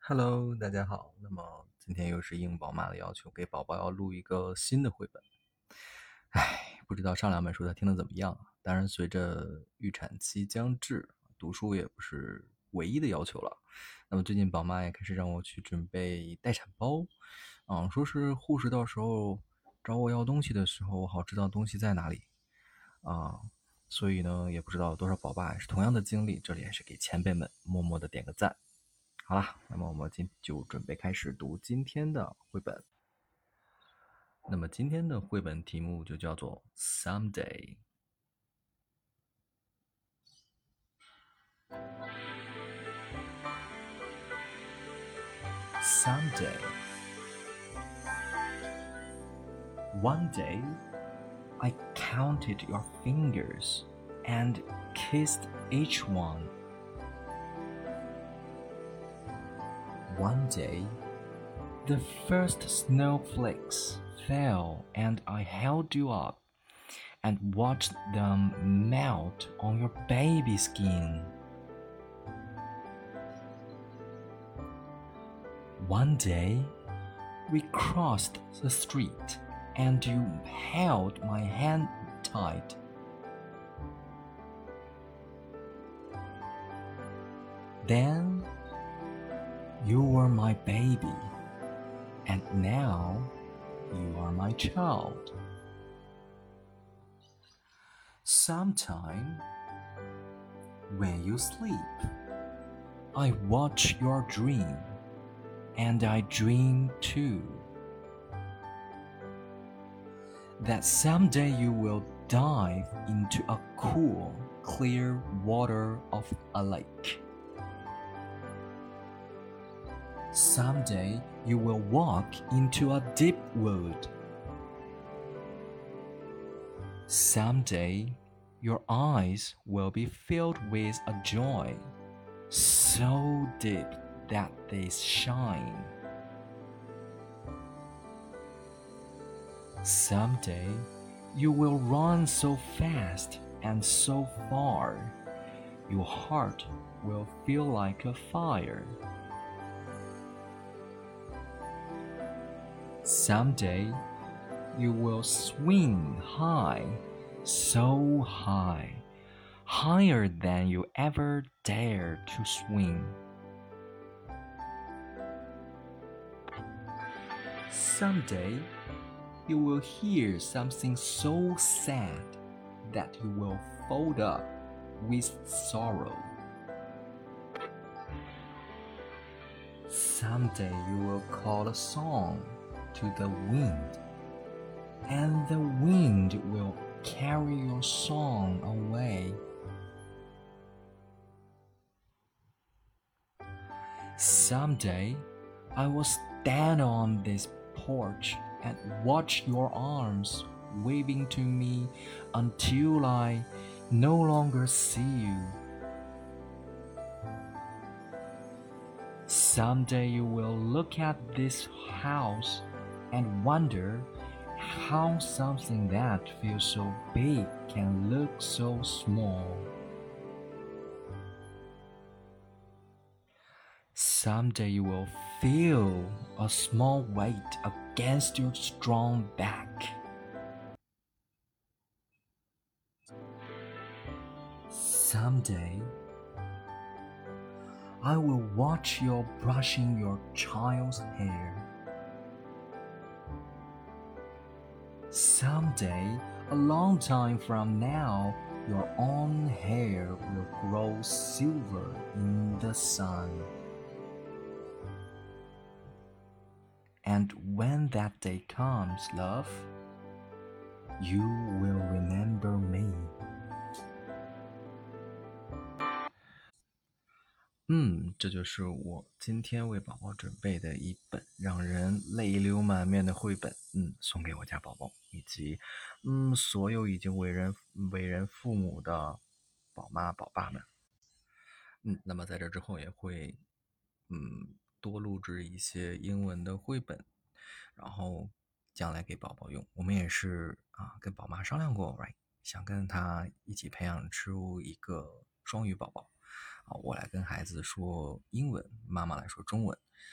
Hello，大家好。那么今天又是应宝妈的要求，给宝宝要录一个新的绘本。不知道上两本书他听得怎么样啊？当然，随着预产期将至，读书也不是唯一的要求了。那么最近宝妈也开始让我去准备待产包，说是护士到时候找我要东西的时候，我好知道东西在哪里啊。所以呢，也不知道有多少宝爸也是同样的经历，这里还是给前辈们默默的点个赞。好啦，那么我们就准备开始读今天的绘本。那么今天的绘本题目就叫做 Someday。Someday. One day, I counted your fingers and kissed each one. One day, the first snowflakes fell and I held you up and watched them melt on your baby skin. One day, we crossed the street and you held my hand tight. Then, you were my baby, and now you are my child. Sometime, when you sleep, I watch your dream, and I dream too. That someday you will dive into a cool, clear water of a lake. Someday you will walk into a deep wood. Someday your eyes will be filled with a joy so deep that they shine. Someday you will run so fast and so far, your heart will feel like a fire. Someday you will swing high, so high, higher than you ever dared to swing. Someday you will hear something so sad that you will fold up with sorrow. Someday you will call a song to the wind, and the wind will carry your song away. Someday I will stand on this porch and watch your arms waving to me until I no longer see you. Someday you will look at this house and wonder how something that feels so big can look so small. Someday you will feel a small weight against your strong back. Someday I will watch you brushing your child's hair. Someday, a long time from now, your own hair will grow silver in the sun. And when that day comes, love, you will remember me. 这就是我今天为宝宝准备的一本让人泪流满面的绘本，送给我家宝宝以及所有已经为人父母的宝妈宝爸们。那么在这之后也会多录制一些英文的绘本，然后将来给宝宝用。我们也是跟宝妈商量过 ，right， 想跟他一起培养出一个双语宝宝。我来跟孩子说英文，妈妈来说中文。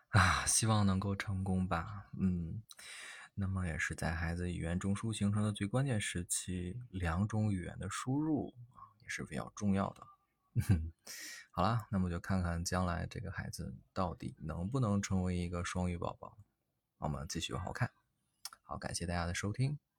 希望能够成功吧。那么也是在孩子语言中枢形成的最关键时期，两种语言的输入也是比较重要的。好啦，那么就看看将来这个孩子到底能不能成为一个双语宝宝。我们继续往后看。好，感谢大家的收听。